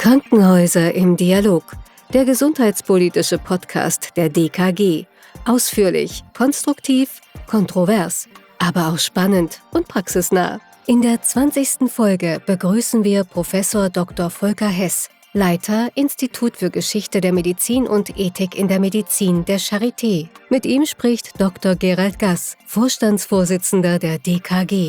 Krankenhäuser im Dialog, der gesundheitspolitische Podcast der DKG. Ausführlich, konstruktiv, kontrovers, aber auch spannend und praxisnah. In der 20. Folge begrüßen wir Professor Dr. Volker Hess, Leiter Institut für Geschichte der Medizin und Ethik in der Medizin der Charité. Mit ihm spricht Dr. Gerald Gass, Vorstandsvorsitzender der DKG.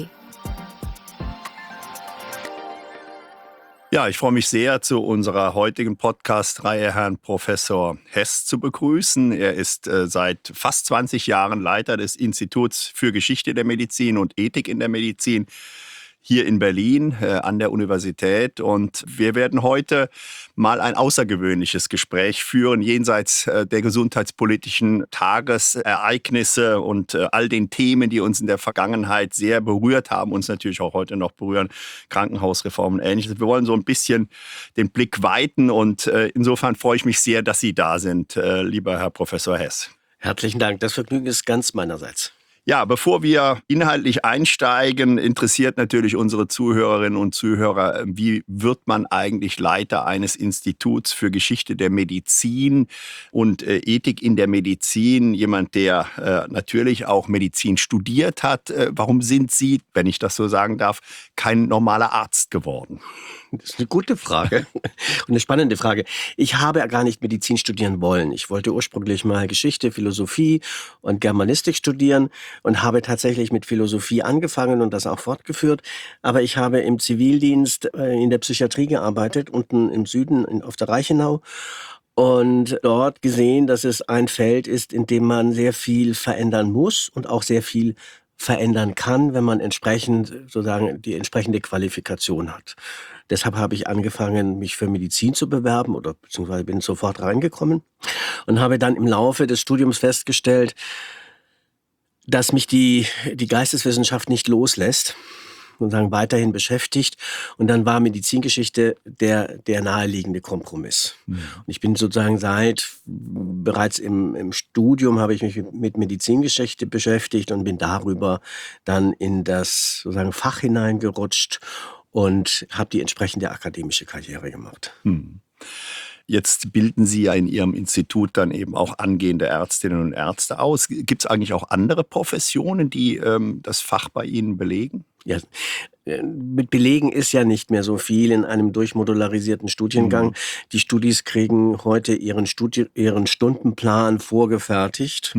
Ja, ich freue mich sehr, zu unserer heutigen Podcast-Reihe Herrn Professor Hess zu begrüßen. Er ist seit fast 20 Jahren Leiter des Instituts für Geschichte der Medizin und Ethik in der Medizin hier in Berlin an der Universität. Und wir werden heute mal ein außergewöhnliches Gespräch führen, jenseits der gesundheitspolitischen Tagesereignisse und all den Themen, die uns in der Vergangenheit sehr berührt haben, uns natürlich auch heute noch berühren, Krankenhausreform und Ähnliches. Wir wollen so ein bisschen den Blick weiten und insofern freue ich mich sehr, dass Sie da sind, lieber Herr Professor Hess. Herzlichen Dank, das Vergnügen ist ganz meinerseits. Ja, bevor wir inhaltlich einsteigen, interessiert natürlich unsere Zuhörerinnen und Zuhörer, wie wird man eigentlich Leiter eines Instituts für Geschichte der Medizin und Ethik in der Medizin? Jemand, der natürlich auch Medizin studiert hat. Warum sind Sie, wenn ich das so sagen darf, kein normaler Arzt geworden? Das ist eine gute Frage und eine spannende Frage. Ich habe ja gar nicht Medizin studieren wollen. Ich wollte ursprünglich mal Geschichte, Philosophie und Germanistik studieren und habe tatsächlich mit Philosophie angefangen und das auch fortgeführt. Aber ich habe im Zivildienst in der Psychiatrie gearbeitet, unten im Süden auf der Reichenau. Und dort gesehen, dass es ein Feld ist, in dem man sehr viel verändern muss und auch sehr viel verändern kann, wenn man entsprechend sozusagen die entsprechende Qualifikation hat. Deshalb habe ich angefangen, mich für Medizin zu bewerben oder beziehungsweise bin sofort reingekommen und habe dann im Laufe des Studiums festgestellt, dass mich die Geisteswissenschaft nicht loslässt, sozusagen weiterhin beschäftigt. Und dann war Medizingeschichte der naheliegende Kompromiss. Mhm. Und ich bin sozusagen bereits im Studium habe ich mich mit Medizingeschichte beschäftigt und bin darüber dann in das sozusagen Fach hineingerutscht und habe die entsprechende akademische Karriere gemacht. Mhm. Jetzt bilden Sie ja in Ihrem Institut dann eben auch angehende Ärztinnen und Ärzte aus. Gibt es eigentlich auch andere Professionen, die das Fach bei Ihnen belegen? Ja, mit Belegen ist ja nicht mehr so viel in einem durchmodularisierten Studiengang. Die Studis kriegen heute ihren Stundenplan vorgefertigt,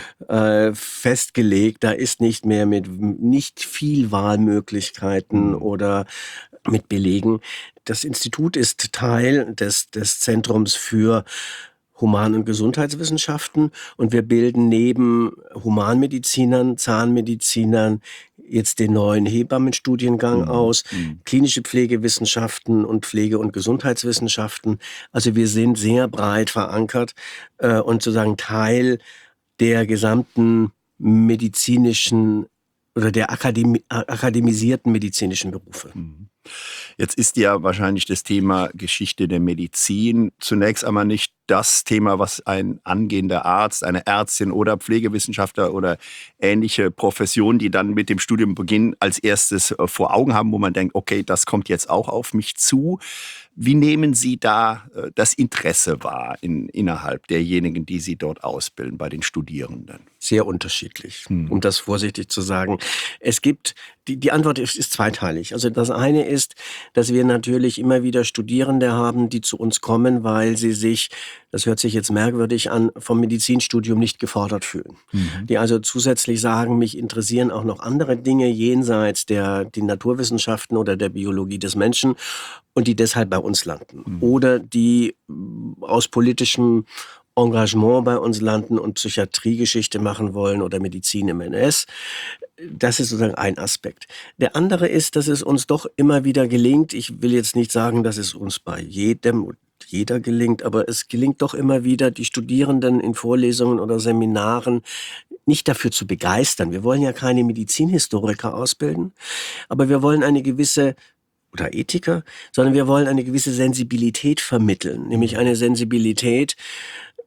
festgelegt. Da ist nicht viel Wahlmöglichkeiten oder mit Belegen. Das Institut ist Teil des Zentrums für Human- und Gesundheitswissenschaften und wir bilden neben Humanmedizinern, Zahnmedizinern jetzt den neuen Hebammenstudiengang aus, klinische Pflegewissenschaften und Pflege- und Gesundheitswissenschaften. Also wir sind sehr breit verankert und sozusagen Teil der gesamten medizinischen oder der akademisierten medizinischen Berufe. Jetzt ist ja wahrscheinlich das Thema Geschichte der Medizin zunächst einmal nicht das Thema, was ein angehender Arzt, eine Ärztin oder Pflegewissenschaftler oder ähnliche Professionen, die dann mit dem Studium beginnen, als erstes vor Augen haben, wo man denkt, okay, das kommt jetzt auch auf mich zu. Wie nehmen Sie da das Interesse wahr innerhalb derjenigen, die Sie dort ausbilden, bei den Studierenden? Sehr unterschiedlich, um das vorsichtig zu sagen. Es gibt, die Antwort ist zweiteilig. Also das eine ist, dass wir natürlich immer wieder Studierende haben, die zu uns kommen, weil sie sich, das hört sich jetzt merkwürdig an, vom Medizinstudium nicht gefordert fühlen. Die also zusätzlich sagen, mich interessieren auch noch andere Dinge jenseits die Naturwissenschaften oder der Biologie des Menschen und die deshalb bei uns landen. Oder die aus politischem Engagement bei uns landen und Psychiatriegeschichte machen wollen oder Medizin im NS. Das ist sozusagen ein Aspekt. Der andere ist, dass es uns doch immer wieder gelingt, ich will jetzt nicht sagen, dass es uns bei jeder gelingt, aber es gelingt doch immer wieder, die Studierenden in Vorlesungen oder Seminaren nicht dafür zu begeistern. Wir wollen ja keine Medizinhistoriker ausbilden, aber wir wollen eine gewisse oder Ethiker, sondern wir wollen eine gewisse Sensibilität vermitteln, nämlich eine Sensibilität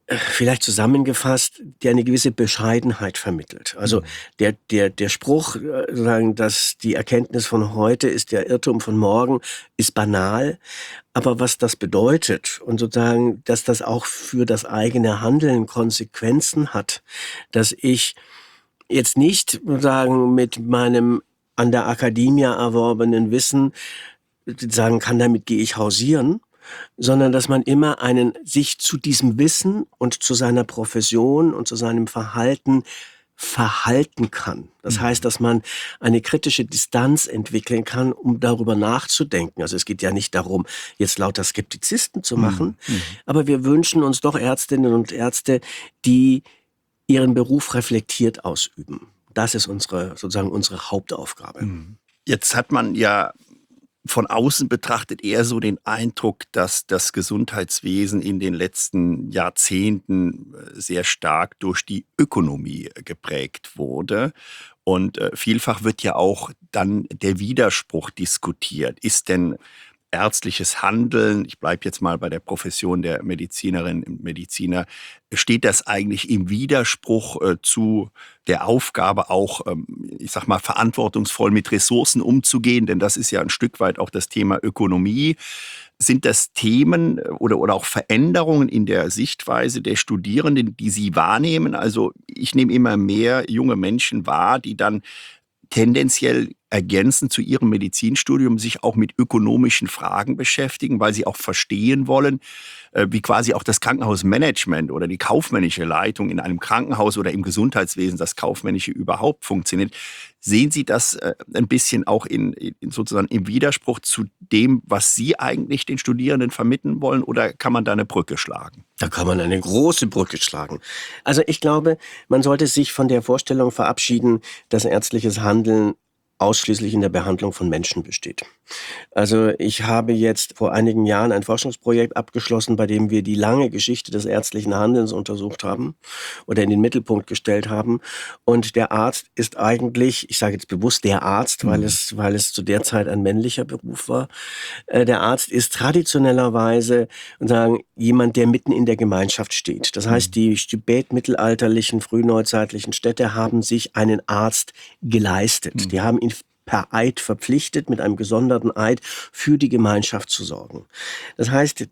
vielleicht zusammengefasst, der eine gewisse Bescheidenheit vermittelt. Also der Spruch, sozusagen, dass die Erkenntnis von heute ist der Irrtum von morgen, ist banal. Aber was das bedeutet und sozusagen, dass das auch für das eigene Handeln Konsequenzen hat, dass ich jetzt nicht sozusagen mit meinem an der Akademie erworbenen Wissen sagen kann, damit gehe ich hausieren, sondern dass man immer sich zu diesem Wissen und zu seiner Profession und zu seinem Verhalten verhalten kann. Das heißt, dass man eine kritische Distanz entwickeln kann, um darüber nachzudenken. Also es geht ja nicht darum, jetzt lauter Skeptizisten zu machen, aber wir wünschen uns doch Ärztinnen und Ärzte, die ihren Beruf reflektiert ausüben. Das ist sozusagen unsere Hauptaufgabe. Jetzt hat man ja von außen betrachtet eher so den Eindruck, dass das Gesundheitswesen in den letzten Jahrzehnten sehr stark durch die Ökonomie geprägt wurde. Und vielfach wird ja auch dann der Widerspruch diskutiert. Ist denn ärztliches Handeln, ich bleibe jetzt mal bei der Profession der Medizinerinnen und Mediziner, steht das eigentlich im Widerspruch zu der Aufgabe auch, ich sag mal, verantwortungsvoll mit Ressourcen umzugehen? Denn das ist ja ein Stück weit auch das Thema Ökonomie. Sind das Themen oder auch Veränderungen in der Sichtweise der Studierenden, die Sie wahrnehmen? Also ich nehme immer mehr junge Menschen wahr, die dann tendenziell ergänzend zu ihrem Medizinstudium sich auch mit ökonomischen Fragen beschäftigen, weil sie auch verstehen wollen, wie quasi auch das Krankenhausmanagement oder die kaufmännische Leitung in einem Krankenhaus oder im Gesundheitswesen, das Kaufmännische überhaupt funktioniert. Sehen Sie das ein bisschen auch sozusagen im Widerspruch zu dem, was Sie eigentlich den Studierenden vermitteln wollen, oder kann man da eine Brücke schlagen? Da kann man eine große Brücke schlagen. Also ich glaube, man sollte sich von der Vorstellung verabschieden, dass ärztliches Handeln ausschließlich in der Behandlung von Menschen besteht. Also ich habe jetzt vor einigen Jahren ein Forschungsprojekt abgeschlossen, bei dem wir die lange Geschichte des ärztlichen Handelns untersucht haben oder in den Mittelpunkt gestellt haben. Und der Arzt ist eigentlich, ich sage jetzt bewusst der Arzt, weil es zu der Zeit ein männlicher Beruf war. Der Arzt ist traditionellerweise jemand, der mitten in der Gemeinschaft steht. Das heißt, die spätmittelalterlichen, frühneuzeitlichen Städte haben sich einen Arzt geleistet. Die haben ihn per Eid verpflichtet, mit einem gesonderten Eid für die Gemeinschaft zu sorgen. Das heißt,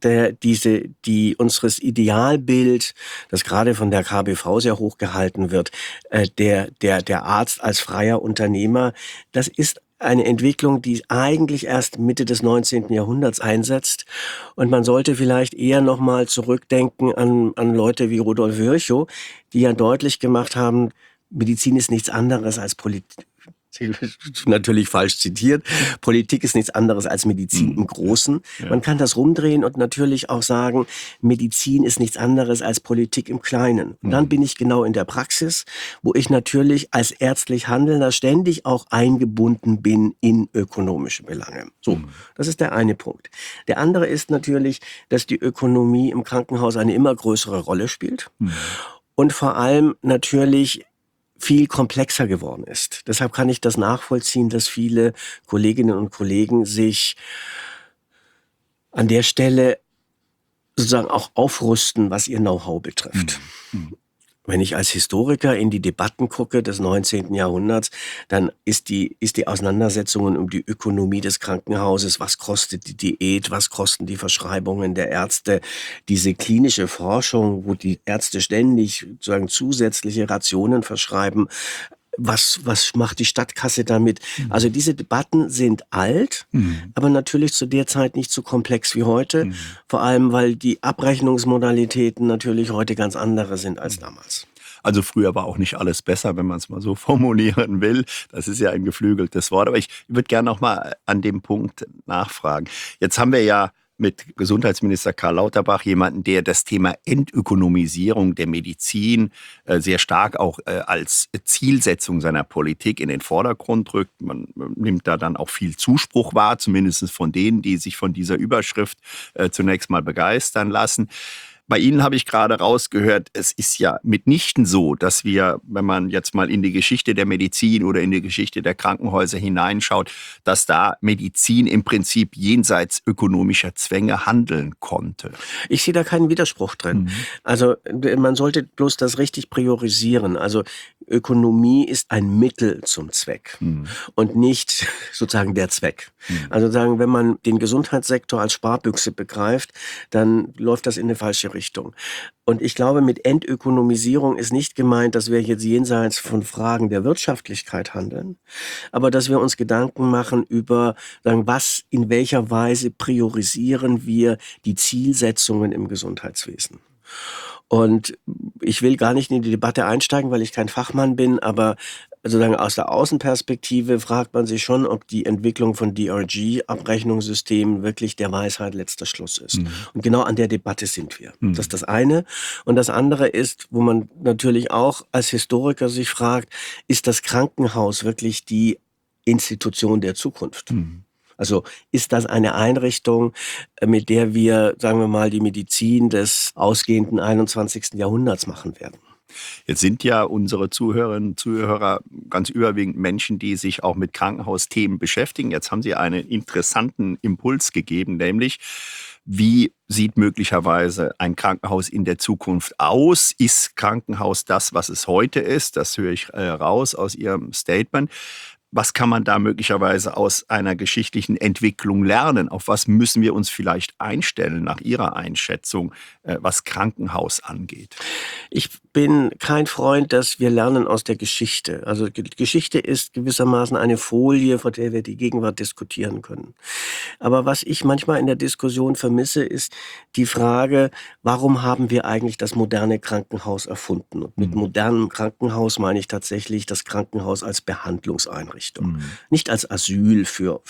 unseres Idealbild, das gerade von der KBV sehr hoch gehalten wird, der Arzt als freier Unternehmer, das ist eine Entwicklung, die eigentlich erst Mitte des 19. Jahrhunderts einsetzt. Und man sollte vielleicht eher nochmal zurückdenken an Leute wie Rudolf Virchow, die ja deutlich gemacht haben, Medizin ist nichts anderes als Politik. Natürlich falsch zitiert. Politik ist nichts anderes als Medizin im Großen. Ja. Man kann das rumdrehen und natürlich auch sagen, Medizin ist nichts anderes als Politik im Kleinen. Und dann bin ich genau in der Praxis, wo ich natürlich als ärztlich Handelnder ständig auch eingebunden bin in ökonomische Belange. So, das ist der eine Punkt. Der andere ist natürlich, dass die Ökonomie im Krankenhaus eine immer größere Rolle spielt. Und vor allem natürlich viel komplexer geworden ist. Deshalb kann ich das nachvollziehen, dass viele Kolleginnen und Kollegen sich an der Stelle sozusagen auch aufrüsten, was ihr Know-how betrifft. Wenn ich als Historiker in die Debatten gucke des 19. Jahrhunderts, dann ist die Auseinandersetzungen um die Ökonomie des Krankenhauses, was kostet die Diät, was kosten die Verschreibungen der Ärzte, diese klinische Forschung, wo die Ärzte ständig sozusagen zusätzliche Rationen verschreiben. Was macht die Stadtkasse damit? Also diese Debatten sind alt, aber natürlich zu der Zeit nicht so komplex wie heute. Vor allem, weil die Abrechnungsmodalitäten natürlich heute ganz andere sind als damals. Also früher war auch nicht alles besser, wenn man es mal so formulieren will. Das ist ja ein geflügeltes Wort. Aber ich würde gerne noch mal an dem Punkt nachfragen. Jetzt haben wir ja mit Gesundheitsminister Karl Lauterbach jemanden, der das Thema Entökonomisierung der Medizin sehr stark auch als Zielsetzung seiner Politik in den Vordergrund rückt. Man nimmt da dann auch viel Zuspruch wahr, zumindest von denen, die sich von dieser Überschrift zunächst mal begeistern lassen. Bei Ihnen habe ich gerade rausgehört, es ist ja mitnichten so, dass wir, wenn man jetzt mal in die Geschichte der Medizin oder in die Geschichte der Krankenhäuser hineinschaut, dass da Medizin im Prinzip jenseits ökonomischer Zwänge handeln konnte. Ich sehe da keinen Widerspruch drin. Also man sollte bloß das richtig priorisieren. Also Ökonomie ist ein Mittel zum Zweck und nicht sozusagen der Zweck. Also sagen, wenn man den Gesundheitssektor als Sparbüchse begreift, dann läuft das in eine falsche Richtung. Und ich glaube, mit Entökonomisierung ist nicht gemeint, dass wir jetzt jenseits von Fragen der Wirtschaftlichkeit handeln, aber dass wir uns Gedanken machen über, sagen, was, in welcher Weise priorisieren wir die Zielsetzungen im Gesundheitswesen. Und ich will gar nicht in die Debatte einsteigen, weil ich kein Fachmann bin, aber sozusagen aus der Außenperspektive fragt man sich schon, ob die Entwicklung von DRG-Abrechnungssystemen wirklich der Weisheit letzter Schluss ist. Und genau an der Debatte sind wir. Das ist das eine. Und das andere ist, wo man natürlich auch als Historiker sich fragt, ist das Krankenhaus wirklich die Institution der Zukunft? Also ist das eine Einrichtung, mit der wir, sagen wir mal, die Medizin des ausgehenden 21. Jahrhunderts machen werden? Jetzt sind ja unsere Zuhörerinnen und Zuhörer ganz überwiegend Menschen, die sich auch mit Krankenhausthemen beschäftigen. Jetzt haben Sie einen interessanten Impuls gegeben, nämlich wie sieht möglicherweise ein Krankenhaus in der Zukunft aus? Ist Krankenhaus das, was es heute ist? Das höre ich raus aus Ihrem Statement. Was kann man da möglicherweise aus einer geschichtlichen Entwicklung lernen? Auf was müssen wir uns vielleicht einstellen nach Ihrer Einschätzung, was Krankenhaus angeht? Ich bin kein Freund, dass wir lernen aus der Geschichte. Also Geschichte ist gewissermaßen eine Folie, vor der wir die Gegenwart diskutieren können. Aber was ich manchmal in der Diskussion vermisse, ist die Frage, warum haben wir eigentlich das moderne Krankenhaus erfunden? Und mit modernem Krankenhaus meine ich tatsächlich das Krankenhaus als Behandlungseinrichtung. Nicht als Asyl für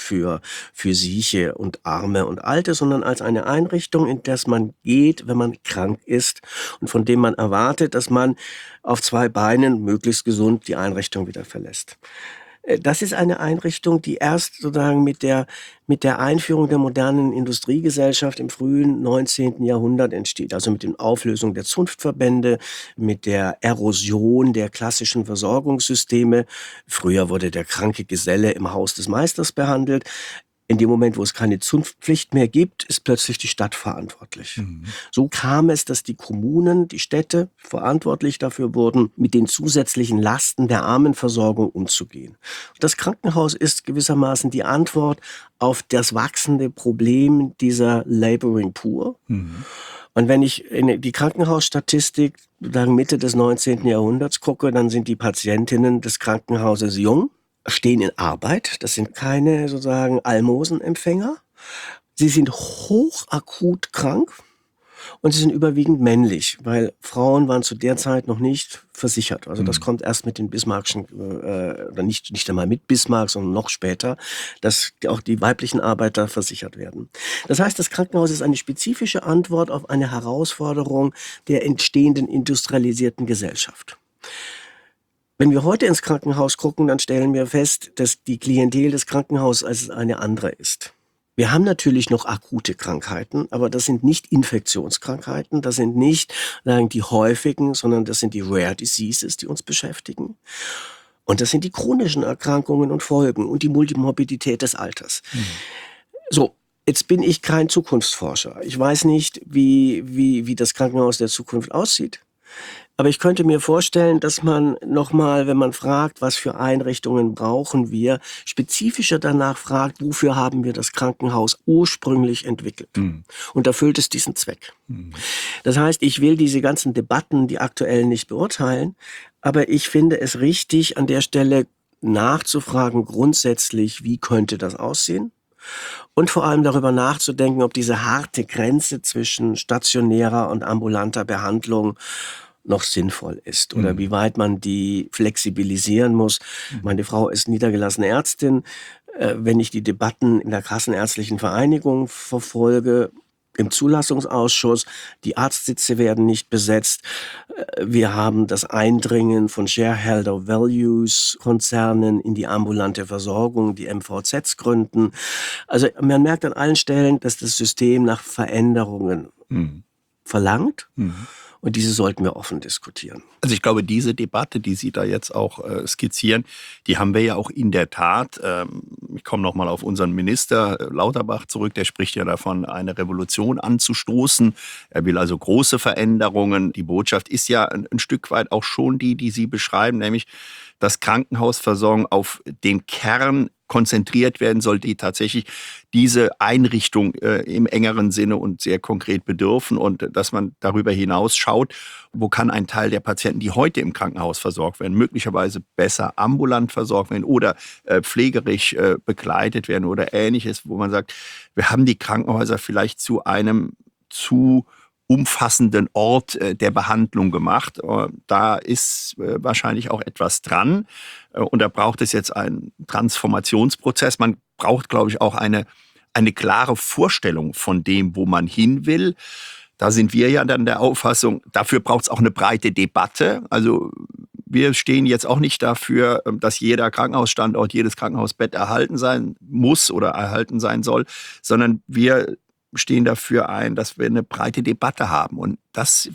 Sieche und Arme und Alte, sondern als eine Einrichtung, in der man geht, wenn man krank ist und von dem man erwartet, dass man auf 2 Beinen möglichst gesund die Einrichtung wieder verlässt. Das ist eine Einrichtung, die erst sozusagen mit der Einführung der modernen Industriegesellschaft im frühen 19. Jahrhundert entsteht. Also mit der Auflösung der Zunftverbände, mit der Erosion der klassischen Versorgungssysteme. Früher wurde der kranke Geselle im Haus des Meisters behandelt. In dem Moment, wo es keine Zunftpflicht mehr gibt, ist plötzlich die Stadt verantwortlich. So kam es, dass die Kommunen, die Städte verantwortlich dafür wurden, mit den zusätzlichen Lasten der Armenversorgung umzugehen. Das Krankenhaus ist gewissermaßen die Antwort auf das wachsende Problem dieser Laboring Poor. Und wenn ich in die Krankenhausstatistik Mitte des 19. Jahrhunderts gucke, dann sind die Patientinnen des Krankenhauses jung, stehen in Arbeit. Das sind keine sozusagen Almosenempfänger. Sie sind hochakut krank und sie sind überwiegend männlich, weil Frauen waren zu der Zeit noch nicht versichert. Also das kommt erst mit den Bismarckschen, oder nicht einmal mit Bismarck, sondern noch später, dass auch die weiblichen Arbeiter versichert werden. Das heißt, das Krankenhaus ist eine spezifische Antwort auf eine Herausforderung der entstehenden industrialisierten Gesellschaft. Wenn wir heute ins Krankenhaus gucken, dann stellen wir fest, dass die Klientel des Krankenhauses eine andere ist. Wir haben natürlich noch akute Krankheiten, aber das sind nicht Infektionskrankheiten, das sind nicht die häufigen, sondern das sind die Rare Diseases, die uns beschäftigen. Und das sind die chronischen Erkrankungen und Folgen und die Multimorbidität des Alters. So, jetzt bin ich kein Zukunftsforscher. Ich weiß nicht, wie das Krankenhaus der Zukunft aussieht. Aber ich könnte mir vorstellen, dass man nochmal, wenn man fragt, was für Einrichtungen brauchen wir, spezifischer danach fragt, wofür haben wir das Krankenhaus ursprünglich entwickelt. Und erfüllt es diesen Zweck. Das heißt, ich will diese ganzen Debatten, die aktuellen, nicht beurteilen, aber ich finde es richtig, an der Stelle nachzufragen, grundsätzlich, wie könnte das aussehen? Und vor allem darüber nachzudenken, ob diese harte Grenze zwischen stationärer und ambulanter Behandlung noch sinnvoll ist oder wie weit man die flexibilisieren muss. Meine Frau ist niedergelassene Ärztin. Wenn ich die Debatten in der Kassenärztlichen Vereinigung verfolge, im Zulassungsausschuss, die Arztsitze werden nicht besetzt. Wir haben das Eindringen von Shareholder Values Konzernen in die ambulante Versorgung, die MVZs gründen. Also man merkt an allen Stellen, dass das System nach Veränderungen verlangt. Und diese sollten wir offen diskutieren. Also ich glaube, diese Debatte, die Sie da jetzt auch skizzieren, die haben wir ja auch in der Tat. Ich komme nochmal auf unseren Minister Lauterbach zurück. Der spricht ja davon, eine Revolution anzustoßen. Er will also große Veränderungen. Die Botschaft ist ja ein Stück weit auch schon die Sie beschreiben, nämlich dass Krankenhausversorgung auf den Kern konzentriert werden soll, die tatsächlich diese Einrichtung im engeren Sinne und sehr konkret bedürfen und dass man darüber hinaus schaut, wo kann ein Teil der Patienten, die heute im Krankenhaus versorgt werden, möglicherweise besser ambulant versorgt werden oder pflegerisch begleitet werden oder Ähnliches, wo man sagt, wir haben die Krankenhäuser vielleicht zu einem zu umfassenden Ort der Behandlung gemacht. Da ist wahrscheinlich auch etwas dran. Und da braucht es jetzt einen Transformationsprozess. Man braucht, glaube ich, auch eine klare Vorstellung von dem, wo man hin will. Da sind wir ja dann der Auffassung, dafür braucht es auch eine breite Debatte. Also wir stehen jetzt auch nicht dafür, dass jeder Krankenhausstandort, jedes Krankenhausbett erhalten sein muss oder erhalten sein soll, sondern wir stehen dafür ein, dass wir eine breite Debatte haben. Und das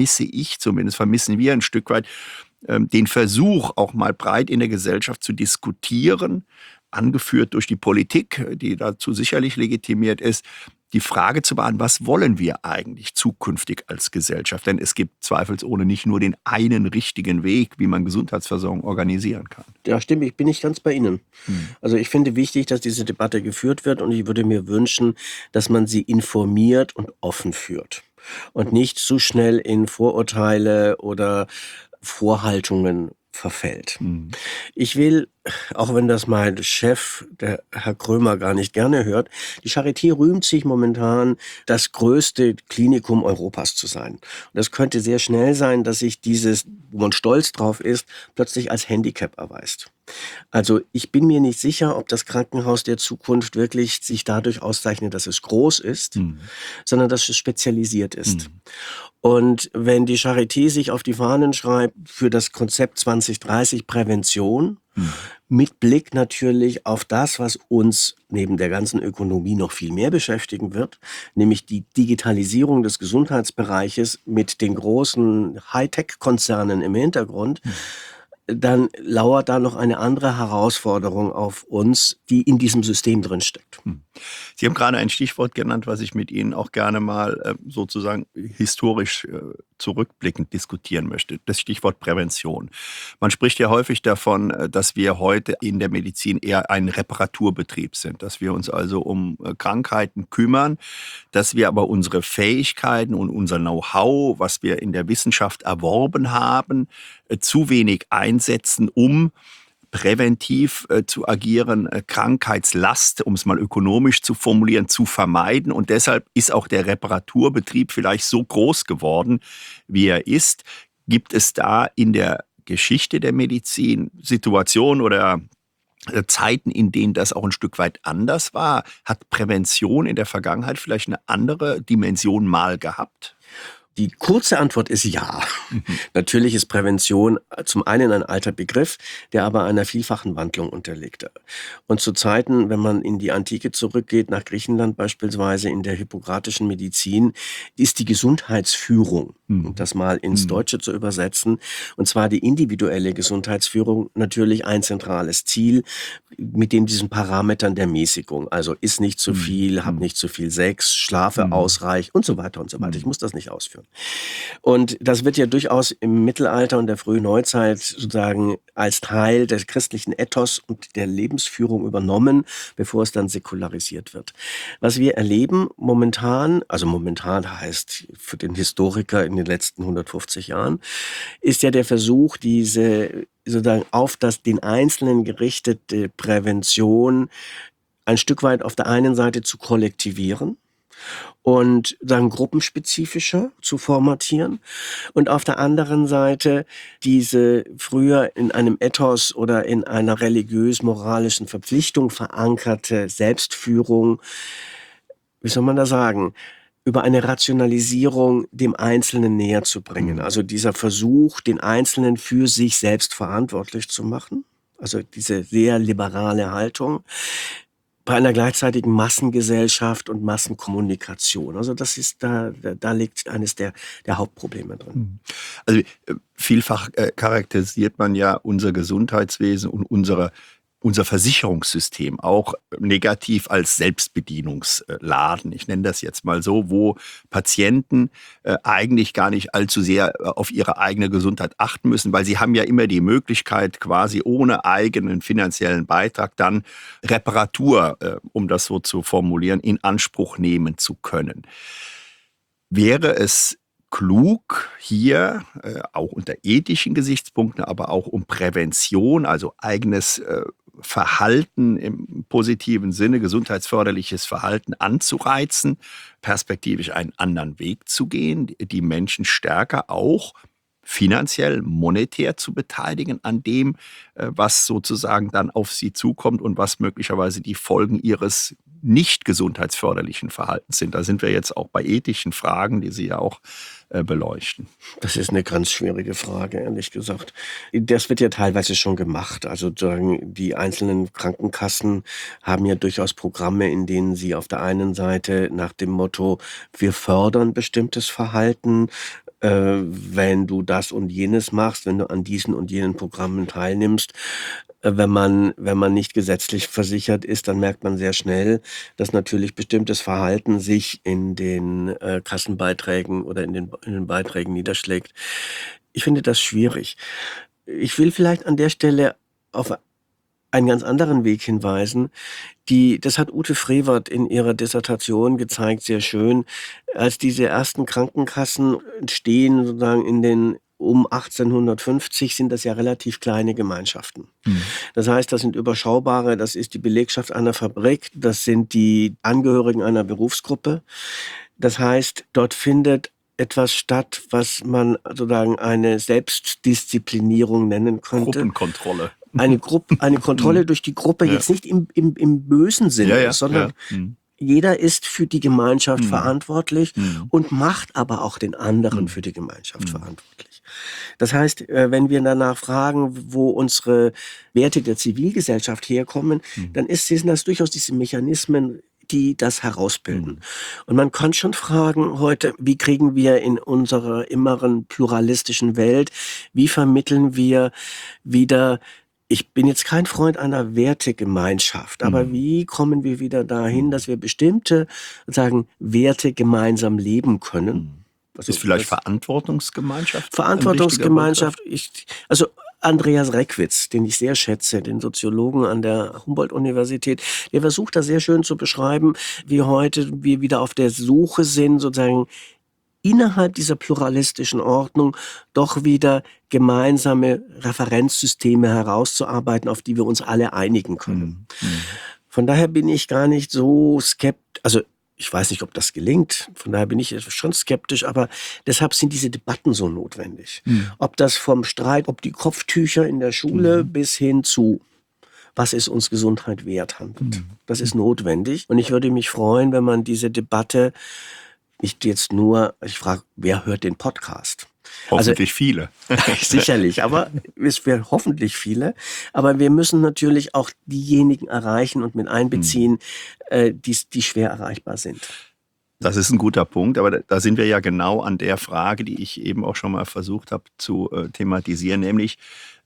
vermissen wir ein Stück weit, den Versuch, auch mal breit in der Gesellschaft zu diskutieren, angeführt durch die Politik, die dazu sicherlich legitimiert ist, die Frage zu beantworten, was wollen wir eigentlich zukünftig als Gesellschaft? Denn es gibt zweifelsohne nicht nur den einen richtigen Weg, wie man Gesundheitsversorgung organisieren kann. Ja, stimmt, ich bin nicht ganz bei Ihnen. Also ich finde wichtig, dass diese Debatte geführt wird und ich würde mir wünschen, dass man sie informiert und offen führt und nicht zu schnell in Vorurteile oder Vorhaltungen verfällt. Ich will, auch wenn das mein Chef, der Herr Krömer, gar nicht gerne hört, die Charité rühmt sich momentan, das größte Klinikum Europas zu sein. Und das könnte sehr schnell sein, dass sich dieses, wo man stolz drauf ist, plötzlich als Handicap erweist. Also ich bin mir nicht sicher, ob das Krankenhaus der Zukunft wirklich sich dadurch auszeichnet, dass es groß ist, sondern dass es spezialisiert ist. Und wenn die Charité sich auf die Fahnen schreibt für das Konzept 2030 Prävention, mit Blick natürlich auf das, was uns neben der ganzen Ökonomie noch viel mehr beschäftigen wird, nämlich die Digitalisierung des Gesundheitsbereiches mit den großen Hightech-Konzernen im Hintergrund, dann lauert da noch eine andere Herausforderung auf uns, die in diesem System drinsteckt. Sie haben gerade ein Stichwort genannt, was ich mit Ihnen auch gerne mal sozusagen historisch zurückblickend diskutieren möchte. Das Stichwort Prävention. Man spricht ja häufig davon, dass wir heute in der Medizin eher ein Reparaturbetrieb sind, dass wir uns also um Krankheiten kümmern, dass wir aber unsere Fähigkeiten und unser Know-how, was wir in der Wissenschaft erworben haben, zu wenig einsetzen, um präventiv zu agieren, Krankheitslast, um es mal ökonomisch zu formulieren, zu vermeiden. Und deshalb ist auch der Reparaturbetrieb vielleicht so groß geworden, wie er ist. Gibt es da in der Geschichte der Medizin Situationen oder Zeiten, in denen das auch ein Stück weit anders war? Hat Prävention in der Vergangenheit vielleicht eine andere Dimension mal gehabt? Die kurze Antwort ist ja. Natürlich ist Prävention zum einen ein alter Begriff, der aber einer vielfachen Wandlung unterliegt. Und zu Zeiten, wenn man in die Antike zurückgeht, nach Griechenland beispielsweise, in der hippokratischen Medizin, ist die Gesundheitsführung, um das mal ins Deutsche zu übersetzen, und zwar die individuelle Gesundheitsführung, natürlich ein zentrales Ziel, mit diesen Parametern der Mäßigung. Also iss nicht zu viel, hab nicht zu viel Sex, schlafe ausreichend und so weiter und so weiter. Ich muss das nicht ausführen. Und das wird ja durchaus im Mittelalter und der frühen Neuzeit sozusagen als Teil des christlichen Ethos und der Lebensführung übernommen, bevor es dann säkularisiert wird. Was wir erleben momentan, also momentan heißt für den Historiker in den letzten 150 Jahren, ist ja der Versuch, diese sozusagen auf den Einzelnen gerichtete Prävention ein Stück weit auf der einen Seite zu kollektivieren und dann gruppenspezifischer zu formatieren und auf der anderen Seite diese früher in einem Ethos oder in einer religiös-moralischen Verpflichtung verankerte Selbstführung, wie soll man da sagen, über eine Rationalisierung dem Einzelnen näher zu bringen. Also dieser Versuch, den Einzelnen für sich selbst verantwortlich zu machen, also diese sehr liberale Haltung, bei einer gleichzeitigen Massengesellschaft und Massenkommunikation. Also das ist da liegt eines der Hauptprobleme drin. Also vielfach charakterisiert man ja unser Gesundheitswesen und unser Versicherungssystem auch negativ als Selbstbedienungsladen. Ich nenne das jetzt mal so, wo Patienten eigentlich gar nicht allzu sehr auf ihre eigene Gesundheit achten müssen, weil sie haben ja immer die Möglichkeit, quasi ohne eigenen finanziellen Beitrag dann Reparatur, um das so zu formulieren, in Anspruch nehmen zu können. Wäre es klug, hier auch unter ethischen Gesichtspunkten, aber auch um Prävention, also eigenes Verhalten im positiven Sinne, gesundheitsförderliches Verhalten anzureizen, perspektivisch einen anderen Weg zu gehen, die Menschen stärker auch finanziell, monetär zu beteiligen an dem, was sozusagen dann auf sie zukommt und was möglicherweise die Folgen ihres nicht gesundheitsförderlichen Verhaltens sind. Da sind wir jetzt auch bei ethischen Fragen, die Sie ja auch beleuchten. Das ist eine ganz schwierige Frage, ehrlich gesagt. Das wird ja teilweise schon gemacht. Also die einzelnen Krankenkassen haben ja durchaus Programme, in denen sie auf der einen Seite nach dem Motto, wir fördern bestimmtes Verhalten, wenn du das und jenes machst, wenn du an diesen und jenen Programmen teilnimmst. Wenn man nicht gesetzlich versichert ist, dann merkt man sehr schnell, dass natürlich bestimmtes Verhalten sich in den Kassenbeiträgen oder in den Beiträgen niederschlägt. Ich finde das schwierig. Ich will vielleicht an der Stelle auf einen ganz anderen Weg hinweisen. Das hat Ute Frevert in ihrer Dissertation gezeigt, sehr schön, als diese ersten Krankenkassen entstehen, sozusagen um 1850 sind das ja relativ kleine Gemeinschaften. Das heißt, das sind überschaubare, das ist die Belegschaft einer Fabrik, das sind die Angehörigen einer Berufsgruppe. Das heißt, dort findet etwas statt, was man sozusagen eine Selbstdisziplinierung nennen könnte. Gruppenkontrolle. Eine Kontrolle durch die Gruppe, jetzt nicht im bösen Sinne, sondern jeder ist für die Gemeinschaft verantwortlich und macht aber auch den anderen für die Gemeinschaft verantwortlich. Das heißt, wenn wir danach fragen, wo unsere Werte der Zivilgesellschaft herkommen, dann sind das durchaus diese Mechanismen, die das herausbilden. Und man kann schon fragen heute, wie kriegen wir in unserer immeren pluralistischen Welt, wie vermitteln wir wieder. Ich bin jetzt kein Freund einer Wertegemeinschaft, aber wie kommen wir wieder dahin, dass wir bestimmte Werte gemeinsam leben können? Was ist vielleicht Verantwortungsgemeinschaft? Verantwortungsgemeinschaft. Also Andreas Reckwitz, den ich sehr schätze, den Soziologen an der Humboldt-Universität, der versucht das sehr schön zu beschreiben, wie heute wir wieder auf der Suche sind, sozusagen innerhalb dieser pluralistischen Ordnung doch wieder gemeinsame Referenzsysteme herauszuarbeiten, auf die wir uns alle einigen können. Von daher bin ich gar nicht so skeptisch, also ich weiß nicht, ob das gelingt, von daher bin ich schon skeptisch, aber deshalb sind diese Debatten so notwendig. Ob das vom Streit, ob die Kopftücher in der Schule bis hin zu was ist uns Gesundheit wert handelt. Das ist notwendig und ich würde mich freuen, wenn man diese Debatte nicht jetzt nur, ich frage, wer hört den Podcast? Hoffentlich viele. Sicherlich, aber es wären hoffentlich viele. Aber wir müssen natürlich auch diejenigen erreichen und mit einbeziehen, die schwer erreichbar sind. Das ist ein guter Punkt, aber da sind wir ja genau an der Frage, die ich eben auch schon mal versucht habe zu thematisieren, nämlich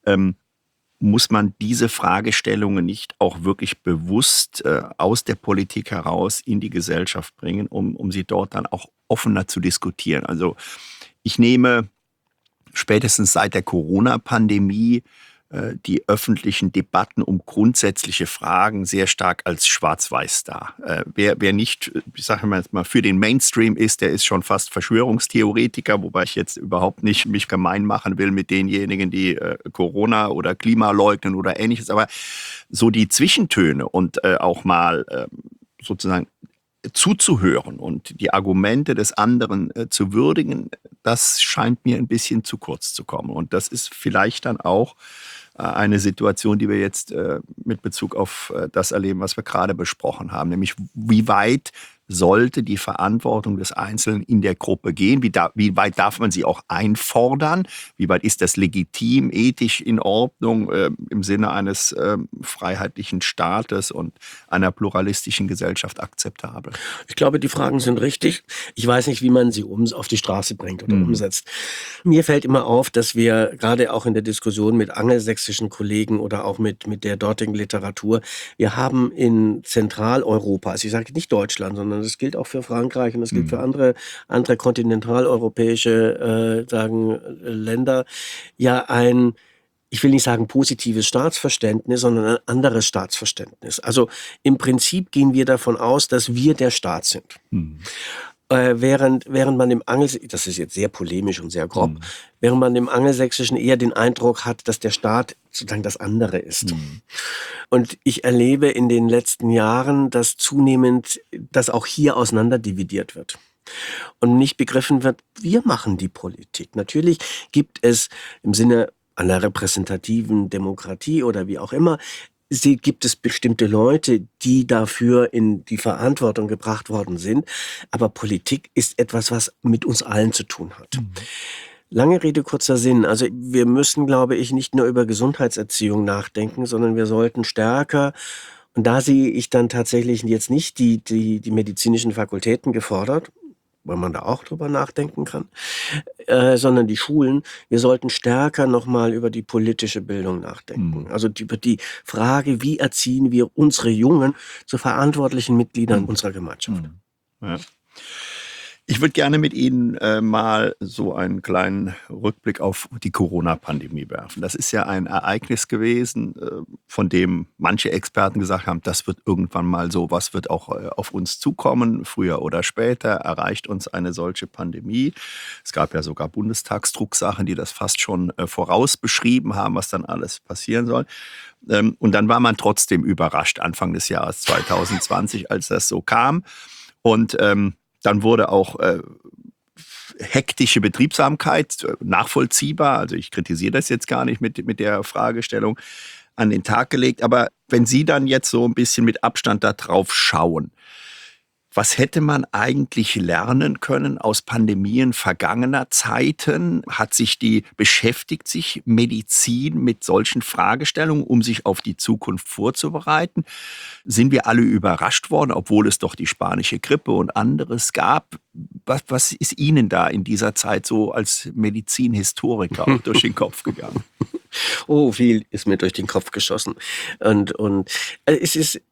muss man diese Fragestellungen nicht auch wirklich bewusst aus der Politik heraus in die Gesellschaft bringen, um sie dort dann auch offener zu diskutieren. Also ich nehme spätestens seit der Corona-Pandemie die öffentlichen Debatten um grundsätzliche Fragen sehr stark als schwarz-weiß dar. Wer nicht, ich sage mal, für den Mainstream ist, der ist schon fast Verschwörungstheoretiker, wobei ich jetzt überhaupt nicht mich gemein machen will mit denjenigen, die Corona oder Klima leugnen oder Ähnliches. Aber so die Zwischentöne und auch mal sozusagen zuzuhören und die Argumente des anderen zu würdigen, das scheint mir ein bisschen zu kurz zu kommen. Und das ist vielleicht dann auch eine Situation, die wir jetzt mit Bezug auf das erleben, was wir gerade besprochen haben, nämlich wie weit sollte die Verantwortung des Einzelnen in der Gruppe gehen? Wie weit darf man sie auch einfordern? Wie weit ist das legitim, ethisch in Ordnung im Sinne eines freiheitlichen Staates und einer pluralistischen Gesellschaft akzeptabel? Ich glaube, die Fragen sind richtig. Ich weiß nicht, wie man sie auf die Straße bringt oder umsetzt. Mir fällt immer auf, dass wir gerade auch in der Diskussion mit angelsächsischen Kollegen oder auch mit der dortigen Literatur, wir haben in Zentraleuropa, also ich sage nicht Deutschland, sondern das gilt auch für Frankreich und das gilt für andere kontinentaleuropäische Länder, ja ich will nicht sagen positives Staatsverständnis, sondern ein anderes Staatsverständnis. Also im Prinzip gehen wir davon aus, dass wir der Staat sind. Während man das ist jetzt sehr polemisch und sehr grob, während man im Angelsächsischen eher den Eindruck hat, dass der Staat sozusagen das andere ist. Und ich erlebe in den letzten Jahren, dass zunehmend das auch hier auseinanderdividiert wird. Und nicht begriffen wird, wir machen die Politik. Natürlich gibt es im Sinne einer repräsentativen Demokratie oder wie auch immer, gibt es bestimmte Leute, die dafür in die Verantwortung gebracht worden sind. Aber Politik ist etwas, was mit uns allen zu tun hat. Lange Rede, kurzer Sinn. Also wir müssen, glaube ich, nicht nur über Gesundheitserziehung nachdenken, sondern wir sollten stärker, und da sehe ich dann tatsächlich jetzt nicht die medizinischen Fakultäten gefordert, weil man da auch drüber nachdenken kann, sondern die Schulen. Wir sollten stärker nochmal über die politische Bildung nachdenken. Also über die Frage, wie erziehen wir unsere Jungen zu verantwortlichen Mitgliedern unserer Gemeinschaft. Ja. Ich würde gerne mit Ihnen mal so einen kleinen Rückblick auf die Corona-Pandemie werfen. Das ist ja ein Ereignis gewesen, von dem manche Experten gesagt haben, das wird irgendwann mal so, was wird auch auf uns zukommen, früher oder später erreicht uns eine solche Pandemie. Es gab ja sogar Bundestagsdrucksachen, die das fast schon vorausbeschrieben haben, was dann alles passieren soll. Und dann war man trotzdem überrascht Anfang des Jahres 2020, als das so kam. Und dann wurde auch hektische Betriebsamkeit nachvollziehbar. Also ich kritisiere das jetzt gar nicht mit der Fragestellung an den Tag gelegt. Aber wenn Sie dann jetzt so ein bisschen mit Abstand da drauf schauen, was hätte man eigentlich lernen können aus Pandemien vergangener Zeiten? Beschäftigt sich Medizin mit solchen Fragestellungen, um sich auf die Zukunft vorzubereiten? Sind wir alle überrascht worden, obwohl es doch die spanische Grippe und anderes gab? Was ist Ihnen da in dieser Zeit so als Medizinhistoriker auch durch den Kopf gegangen? Oh, viel ist mir durch den Kopf geschossen. Und es ist...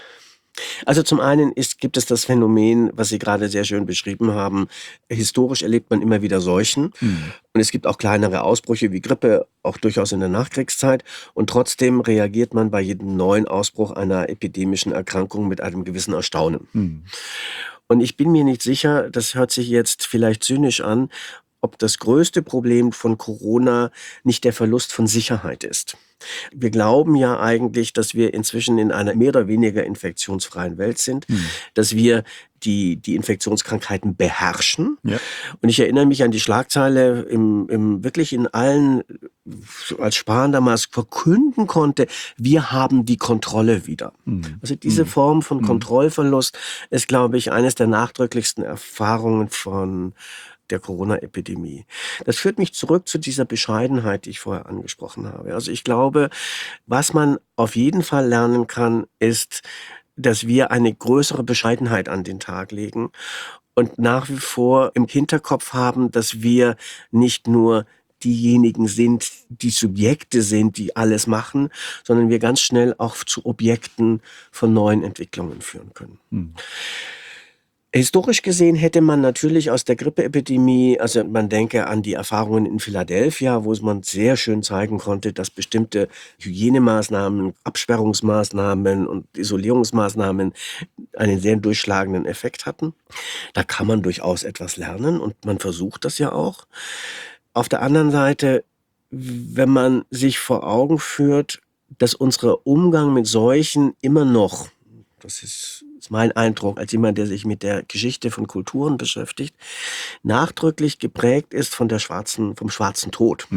Also zum einen gibt es das Phänomen, was Sie gerade sehr schön beschrieben haben. Historisch erlebt man immer wieder Seuchen. Und es gibt auch kleinere Ausbrüche wie Grippe, auch durchaus in der Nachkriegszeit. Und trotzdem reagiert man bei jedem neuen Ausbruch einer epidemischen Erkrankung mit einem gewissen Erstaunen. Und ich bin mir nicht sicher, das hört sich jetzt vielleicht zynisch an, ob das größte Problem von Corona nicht der Verlust von Sicherheit ist. Wir glauben ja eigentlich, dass wir inzwischen in einer mehr oder weniger infektionsfreien Welt sind, dass wir die Infektionskrankheiten beherrschen. Ja. Und ich erinnere mich an die Schlagzeile wirklich in allen, als Spahn damals verkünden konnte, wir haben die Kontrolle wieder. Also diese Form von Kontrollverlust ist, glaube ich, eines der nachdrücklichsten Erfahrungen von der Corona-Epidemie. Das führt mich zurück zu dieser Bescheidenheit, die ich vorher angesprochen habe. Also ich glaube, was man auf jeden Fall lernen kann, ist, dass wir eine größere Bescheidenheit an den Tag legen und nach wie vor im Hinterkopf haben, dass wir nicht nur diejenigen sind, die Subjekte sind, die alles machen, sondern wir ganz schnell auch zu Objekten von neuen Entwicklungen führen können. Historisch gesehen hätte man natürlich aus der Grippeepidemie, also man denke an die Erfahrungen in Philadelphia, wo man sehr schön zeigen konnte, dass bestimmte Hygienemaßnahmen, Absperrungsmaßnahmen und Isolierungsmaßnahmen einen sehr durchschlagenden Effekt hatten. Da kann man durchaus etwas lernen und man versucht das ja auch. Auf der anderen Seite, wenn man sich vor Augen führt, dass unser Umgang mit Seuchen immer noch, das ist mein Eindruck, als jemand, der sich mit der Geschichte von Kulturen beschäftigt, nachdrücklich geprägt ist vom schwarzen Tod.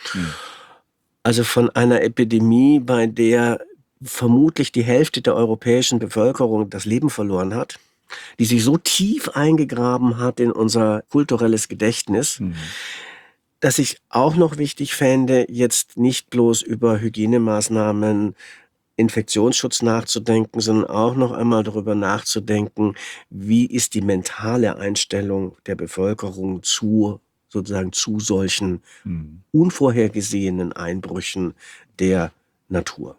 Also von einer Epidemie, bei der vermutlich die Hälfte der europäischen Bevölkerung das Leben verloren hat. die sich so tief eingegraben hat in unser kulturelles Gedächtnis, dass ich auch noch wichtig fände, jetzt nicht bloß über Hygienemaßnahmen, Infektionsschutz nachzudenken, sondern auch noch einmal darüber nachzudenken, wie ist die mentale Einstellung der Bevölkerung zu solchen unvorhergesehenen Einbrüchen der Natur.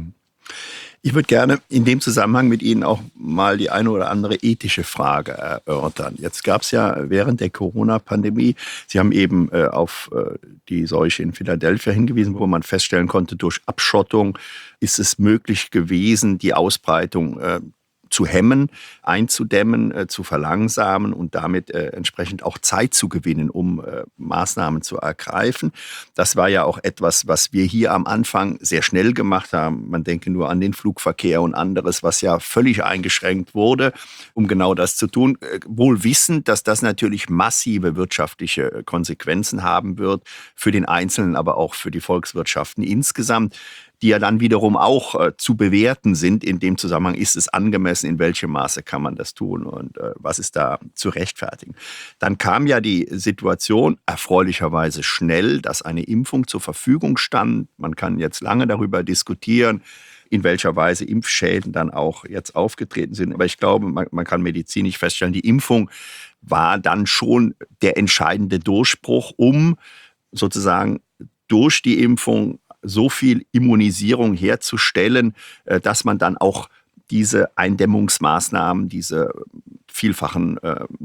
Ich würde gerne in dem Zusammenhang mit Ihnen auch mal die eine oder andere ethische Frage erörtern. Jetzt gab es ja während der Corona-Pandemie, Sie haben eben auf die Seuche in Philadelphia hingewiesen, wo man feststellen konnte, durch Abschottung ist es möglich gewesen, die Ausbreitung zu hemmen, einzudämmen, zu verlangsamen und damit entsprechend auch Zeit zu gewinnen, um Maßnahmen zu ergreifen. Das war ja auch etwas, was wir hier am Anfang sehr schnell gemacht haben. Man denke nur an den Flugverkehr und anderes, was ja völlig eingeschränkt wurde, um genau das zu tun. Wohl wissend, dass das natürlich massive wirtschaftliche Konsequenzen haben wird für den Einzelnen, aber auch für die Volkswirtschaften insgesamt, die ja dann wiederum auch zu bewerten sind. In dem Zusammenhang ist es angemessen, in welchem Maße kann man das tun und was ist da zu rechtfertigen. Dann kam ja die Situation erfreulicherweise schnell, dass eine Impfung zur Verfügung stand. Man kann jetzt lange darüber diskutieren, in welcher Weise Impfschäden dann auch jetzt aufgetreten sind. Aber ich glaube, man kann medizinisch feststellen, die Impfung war dann schon der entscheidende Durchbruch, um sozusagen durch die Impfung so viel Immunisierung herzustellen, dass man dann auch diese Eindämmungsmaßnahmen, diese vielfachen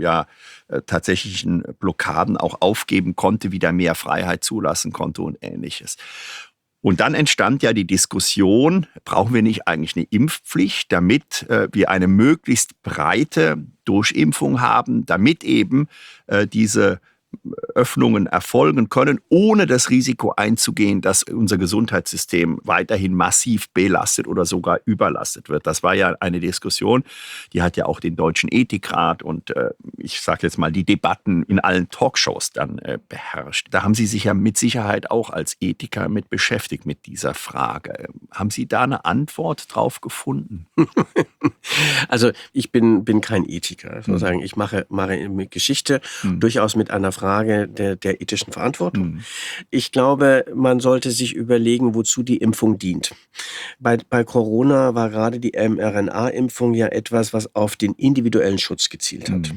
tatsächlichen Blockaden auch aufgeben konnte, wieder mehr Freiheit zulassen konnte und Ähnliches. Und dann entstand ja die Diskussion, brauchen wir nicht eigentlich eine Impfpflicht, damit wir eine möglichst breite Durchimpfung haben, damit eben diese Öffnungen erfolgen können, ohne das Risiko einzugehen, dass unser Gesundheitssystem weiterhin massiv belastet oder sogar überlastet wird. Das war ja eine Diskussion, die hat ja auch den Deutschen Ethikrat und ich sage jetzt mal die Debatten in allen Talkshows dann beherrscht. Da haben Sie sich ja mit Sicherheit auch als Ethiker mit beschäftigt mit dieser Frage. Haben Sie da eine Antwort drauf gefunden? Also ich bin kein Ethiker. Ich muss sagen, ich mache mit Geschichte durchaus mit einer Frage der ethischen Verantwortung. Ich glaube, man sollte sich überlegen, wozu die Impfung dient. Bei Corona war gerade die mRNA-Impfung ja etwas, was auf den individuellen Schutz gezielt hat.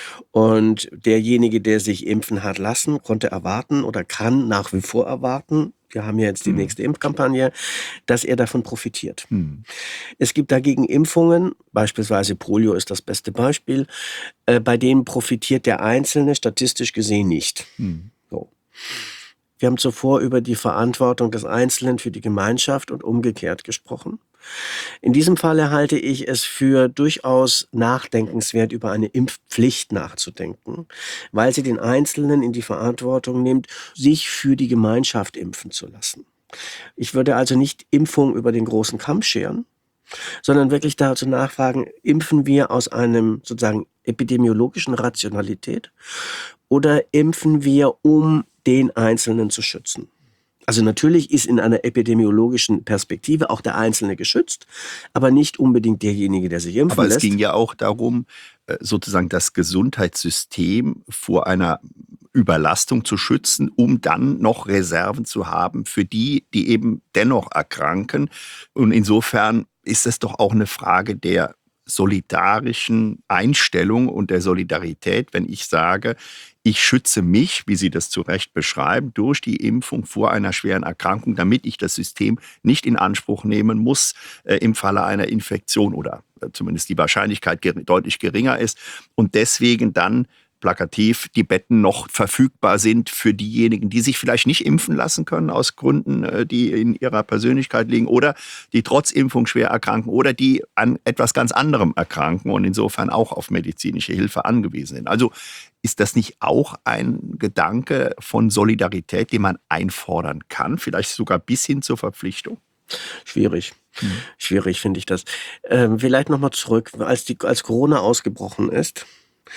Und derjenige, der sich impfen hat lassen, konnte erwarten oder kann nach wie vor erwarten, wir haben ja jetzt die nächste Impfkampagne, dass er davon profitiert. Es gibt dagegen Impfungen, beispielsweise Polio ist das beste Beispiel, bei denen profitiert der Einzelne statistisch gesehen nicht. So. Wir haben zuvor über die Verantwortung des Einzelnen für die Gemeinschaft und umgekehrt gesprochen. In diesem Falle halte ich es für durchaus nachdenkenswert, über eine Impfpflicht nachzudenken, weil sie den Einzelnen in die Verantwortung nimmt, sich für die Gemeinschaft impfen zu lassen. Ich würde also nicht Impfung über den großen Kamm scheren, sondern wirklich dazu nachfragen, impfen wir aus einem sozusagen epidemiologischen Rationalität oder impfen wir, um den Einzelnen zu schützen? Also natürlich ist in einer epidemiologischen Perspektive auch der Einzelne geschützt, aber nicht unbedingt derjenige, der sich impfen lässt. Aber es ging ja auch darum, sozusagen das Gesundheitssystem vor einer Überlastung zu schützen, um dann noch Reserven zu haben für die, die eben dennoch erkranken. Und insofern ist es doch auch eine Frage der solidarischen Einstellung und der Solidarität, wenn ich sage, ich schütze mich, wie Sie das zu Recht beschreiben, durch die Impfung vor einer schweren Erkrankung, damit ich das System nicht in Anspruch nehmen muss im Falle einer Infektion oder zumindest die Wahrscheinlichkeit deutlich geringer ist und deswegen dann plakativ die Betten noch verfügbar sind für diejenigen, die sich vielleicht nicht impfen lassen können aus Gründen, die in ihrer Persönlichkeit liegen oder die trotz Impfung schwer erkranken oder die an etwas ganz anderem erkranken und insofern auch auf medizinische Hilfe angewiesen sind. Also ist das nicht auch ein Gedanke von Solidarität, den man einfordern kann, vielleicht sogar bis hin zur Verpflichtung? Schwierig. Schwierig finde ich das. Vielleicht nochmal zurück, als Corona ausgebrochen ist,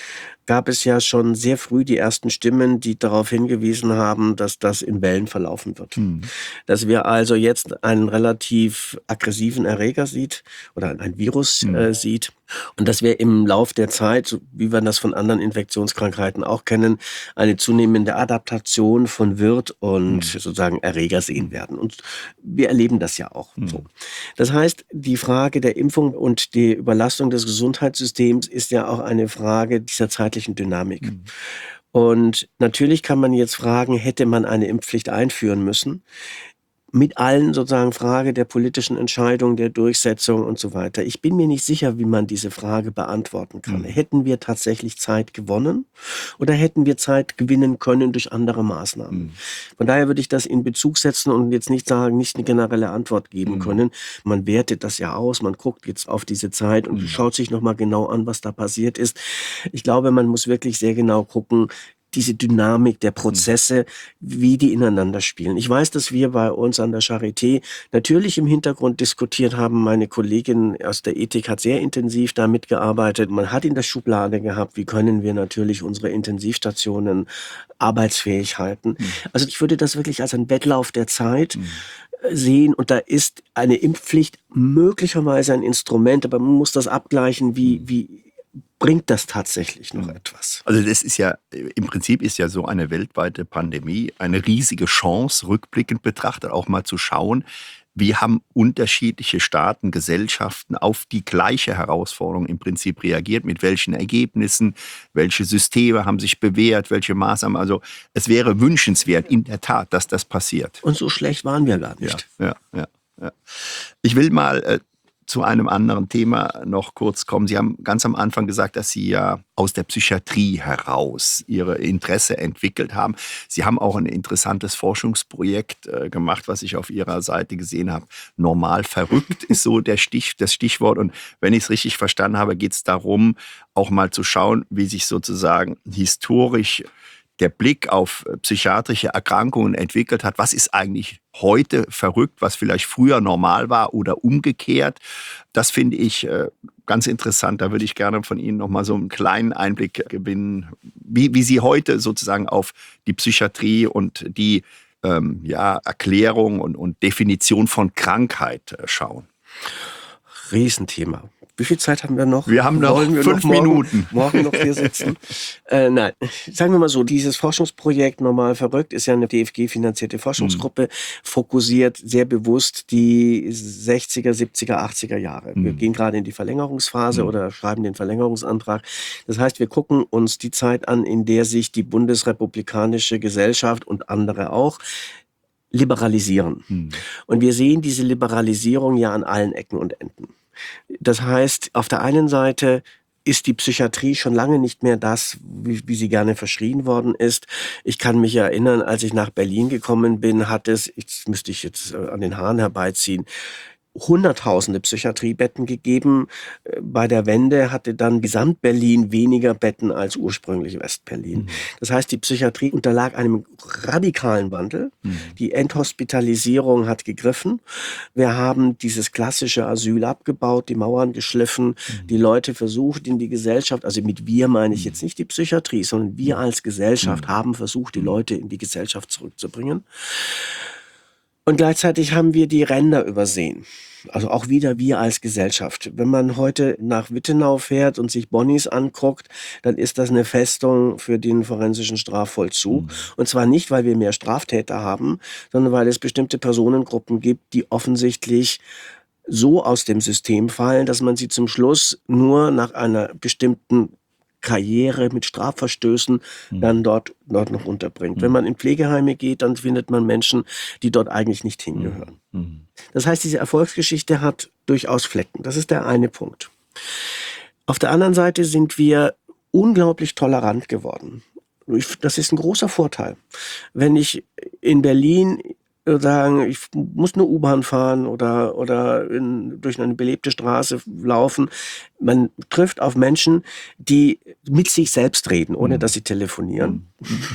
gab es ja schon sehr früh die ersten Stimmen, die darauf hingewiesen haben, dass das in Wellen verlaufen wird. Dass wir also jetzt einen relativ aggressiven Erreger sieht oder ein Virus sieht und dass wir im Lauf der Zeit, so wie wir das von anderen Infektionskrankheiten auch kennen, eine zunehmende Adaptation von Wirt und sozusagen Erreger sehen werden. Und wir erleben das ja auch so. Das heißt, die Frage der Impfung und die Überlastung des Gesundheitssystems ist ja auch eine Frage dieser zeitlichen Dynamik. Und natürlich kann man jetzt fragen, hätte man eine Impfpflicht einführen müssen? Mit allen sozusagen Frage der politischen Entscheidung, der Durchsetzung und so weiter. Ich bin mir nicht sicher, wie man diese Frage beantworten kann. Hätten wir tatsächlich Zeit gewonnen oder hätten wir Zeit gewinnen können durch andere Maßnahmen? Von daher würde ich das in Bezug setzen und jetzt nicht sagen, nicht eine generelle Antwort geben können. Man wertet das ja aus, man guckt jetzt auf diese Zeit und schaut sich nochmal genau an, was da passiert ist. Ich glaube, man muss wirklich sehr genau gucken, diese Dynamik der Prozesse, wie die ineinander spielen. Ich weiß, dass wir bei uns an der Charité natürlich im Hintergrund diskutiert haben. Meine Kollegin aus der Ethik hat sehr intensiv da mitgearbeitet. Man hat in der Schublade gehabt, wie können wir natürlich unsere Intensivstationen arbeitsfähig halten. Also ich würde das wirklich als einen Wettlauf der Zeit sehen und da ist eine Impfpflicht möglicherweise ein Instrument, aber man muss das abgleichen, wie bringt das tatsächlich noch etwas? Also das ist ja, im Prinzip ist ja so eine weltweite Pandemie eine riesige Chance, rückblickend betrachtet, auch mal zu schauen, wie haben unterschiedliche Staaten, Gesellschaften auf die gleiche Herausforderung im Prinzip reagiert, mit welchen Ergebnissen, welche Systeme haben sich bewährt, welche Maßnahmen. Also es wäre wünschenswert, in der Tat, dass das passiert. Und so schlecht waren wir gar nicht. Ja. Ich will mal zu einem anderen Thema noch kurz kommen. Sie haben ganz am Anfang gesagt, dass Sie ja aus der Psychiatrie heraus Ihre Interesse entwickelt haben. Sie haben auch ein interessantes Forschungsprojekt gemacht, was ich auf Ihrer Seite gesehen habe. Normal verrückt ist so das Stichwort. Und wenn ich es richtig verstanden habe, geht es darum, auch mal zu schauen, wie sich sozusagen historisch der Blick auf psychiatrische Erkrankungen entwickelt hat. Was ist eigentlich heute verrückt, was vielleicht früher normal war oder umgekehrt? Das finde ich ganz interessant. Da würde ich gerne von Ihnen noch mal so einen kleinen Einblick gewinnen, wie Sie heute sozusagen auf die Psychiatrie und die Erklärung und Definition von Krankheit schauen. Riesenthema. Wie viel Zeit haben wir noch? Wir haben noch 5 Minuten. Morgen noch hier sitzen? Nein, sagen wir mal so, dieses Forschungsprojekt Normal verrückt ist ja eine DFG-finanzierte Forschungsgruppe, fokussiert sehr bewusst die 60er, 70er, 80er Jahre. Wir gehen gerade in die Verlängerungsphase oder schreiben den Verlängerungsantrag. Das heißt, wir gucken uns die Zeit an, in der sich die bundesrepublikanische Gesellschaft und andere auch liberalisieren. Und wir sehen diese Liberalisierung ja an allen Ecken und Enden. Das heißt, auf der einen Seite ist die Psychiatrie schon lange nicht mehr das, wie sie gerne verschrien worden ist. Ich kann mich erinnern, als ich nach Berlin gekommen bin, hat es, jetzt müsste ich jetzt an den Haaren herbeiziehen, Hunderttausende Psychiatriebetten gegeben. Bei der Wende hatte dann Gesamt-Berlin weniger Betten als ursprünglich West-Berlin. Das heißt, die Psychiatrie unterlag einem radikalen Wandel. Die Enthospitalisierung hat gegriffen. Wir haben dieses klassische Asyl abgebaut, die Mauern geschliffen, die Leute versucht in die Gesellschaft, also mit wir meine ich jetzt nicht die Psychiatrie, sondern wir als Gesellschaft haben versucht, die Leute in die Gesellschaft zurückzubringen. Und gleichzeitig haben wir die Ränder übersehen. Also auch wieder wir als Gesellschaft. Wenn man heute nach Wittenau fährt und sich Bonnies anguckt, dann ist das eine Festung für den forensischen Strafvollzug. Und zwar nicht, weil wir mehr Straftäter haben, sondern weil es bestimmte Personengruppen gibt, die offensichtlich so aus dem System fallen, dass man sie zum Schluss nur nach einer bestimmten Karriere mit Strafverstößen dann dort noch unterbringt. Wenn man in Pflegeheime geht, dann findet man Menschen, die dort eigentlich nicht hingehören. Das heißt, diese Erfolgsgeschichte hat durchaus Flecken. Das ist der eine Punkt. Auf der anderen Seite sind wir unglaublich tolerant geworden. Das ist ein großer Vorteil. Wenn ich in Berlin sagen, ich muss eine U-Bahn fahren oder durch eine belebte Straße laufen. Man trifft auf Menschen, die mit sich selbst reden, ohne dass sie telefonieren.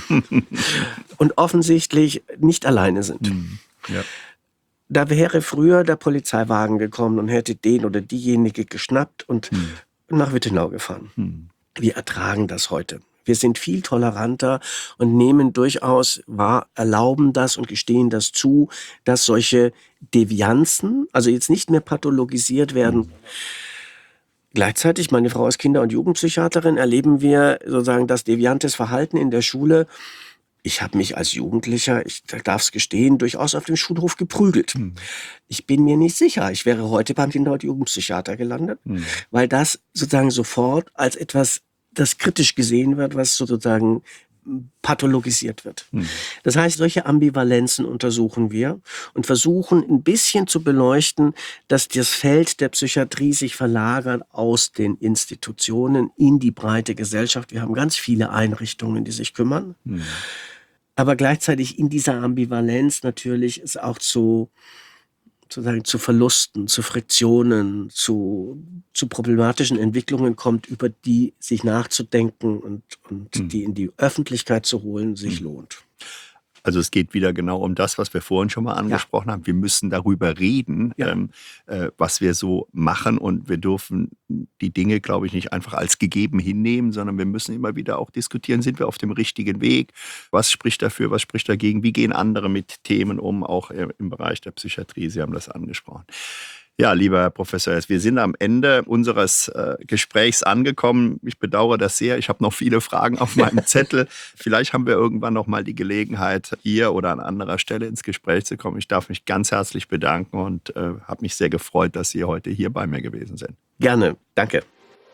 Und offensichtlich nicht alleine sind. Ja. Da wäre früher der Polizeiwagen gekommen und hätte den oder diejenige geschnappt und nach Wittenau gefahren. Wir ertragen das heute. Wir sind viel toleranter und nehmen durchaus wahr, erlauben das und gestehen das zu, dass solche Devianzen, also jetzt nicht mehr pathologisiert werden. Gleichzeitig, meine Frau ist Kinder- und Jugendpsychiaterin, erleben wir sozusagen das deviantes Verhalten in der Schule. Ich habe mich als Jugendlicher, ich darf es gestehen, durchaus auf dem Schulhof geprügelt. Ich bin mir nicht sicher, ich wäre heute beim Kinder- und Jugendpsychiater gelandet, weil das sozusagen sofort als etwas, das kritisch gesehen wird, was sozusagen pathologisiert wird. Das heißt, solche Ambivalenzen untersuchen wir und versuchen ein bisschen zu beleuchten, dass das Feld der Psychiatrie sich verlagert aus den Institutionen in die breite Gesellschaft. Wir haben ganz viele Einrichtungen, die sich kümmern. Aber gleichzeitig in dieser Ambivalenz natürlich es auch zu Verlusten, zu Friktionen, zu problematischen Entwicklungen kommt, über die sich nachzudenken und die in die Öffentlichkeit zu holen, sich lohnt. Also es geht wieder genau um das, was wir vorhin schon mal angesprochen haben. Wir müssen darüber reden, was wir so machen, und wir dürfen die Dinge, glaube ich, nicht einfach als gegeben hinnehmen, sondern wir müssen immer wieder auch diskutieren, sind wir auf dem richtigen Weg? Was spricht dafür, was spricht dagegen? Wie gehen andere mit Themen um, auch im Bereich der Psychiatrie? Sie haben das angesprochen. Ja, lieber Herr Professor Hess, wir sind am Ende unseres Gesprächs angekommen. Ich bedauere das sehr. Ich habe noch viele Fragen auf meinem Zettel. Vielleicht haben wir irgendwann noch mal die Gelegenheit, hier oder an anderer Stelle ins Gespräch zu kommen. Ich darf mich ganz herzlich bedanken und habe mich sehr gefreut, dass Sie heute hier bei mir gewesen sind. Gerne, danke.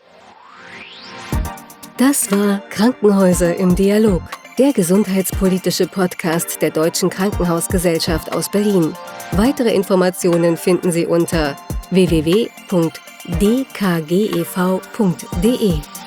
Das war Krankenhäuser im Dialog, der gesundheitspolitische Podcast der Deutschen Krankenhausgesellschaft aus Berlin. Weitere Informationen finden Sie unter www.dkgev.de.